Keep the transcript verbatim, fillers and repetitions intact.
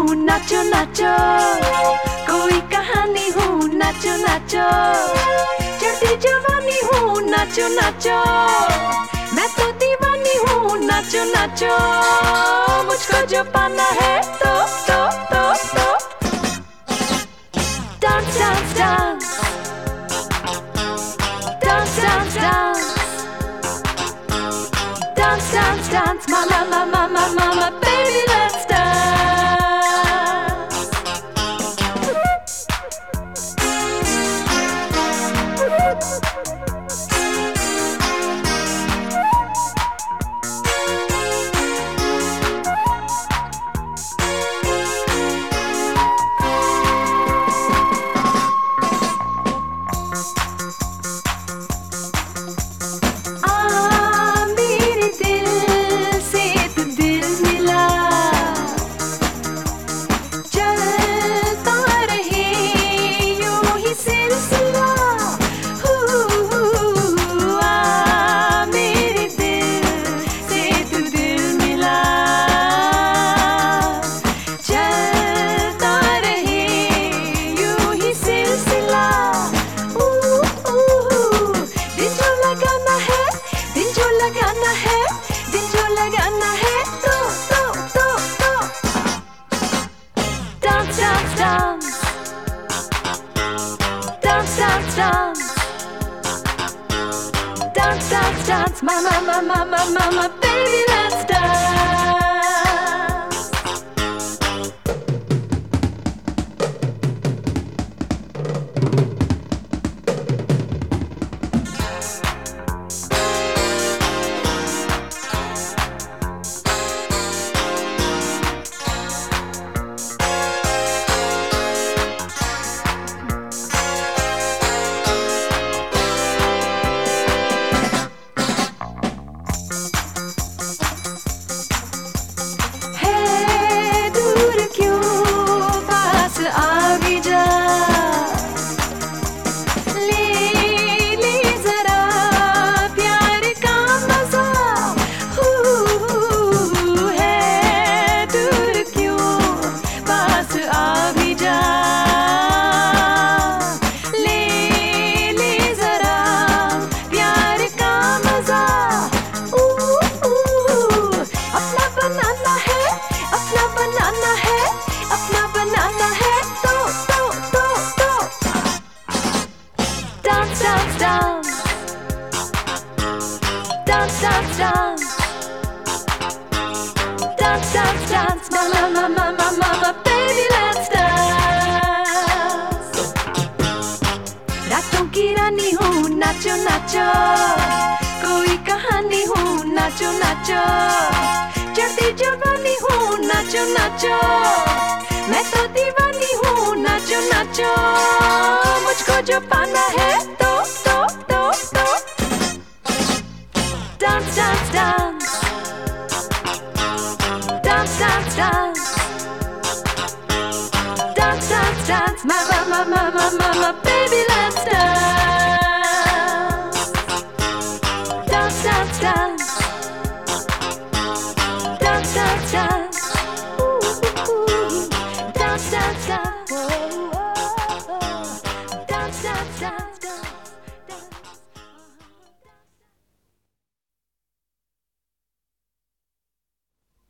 हूँ नाचो नाचो, कोई कहानी हूँ नाचो नाचो, चढ़ती जवानी हूँ नाचो नाचो, मैं तो दीवानी हूँ नाचो नाचो, मुझको जो पाना है तो तो तो तो dance dance dance dance dance dance dance, dance, dance, mama, mama, mama, mama, baby, let's dance. Dance, dance, dance, mama, mama, mama, mama, baby, let's dance. Dance, dance, dance, dance, dance, dance, mama, mama, mama, mama, baby, let's dance. रातों की रानी हूँ नाचो नाचो, कोई कहानी हूँ नाचो नाचो, चढ़ती जवानी हूँ नाचो नाचो, मैं तो दीवानी हूँ नाचो नाचो, मुझको जो पाना है तो तो तो तो dance, dance, dance, dance, dance, dance, dance, dance, dance, mama, mama, mama, mama, baby.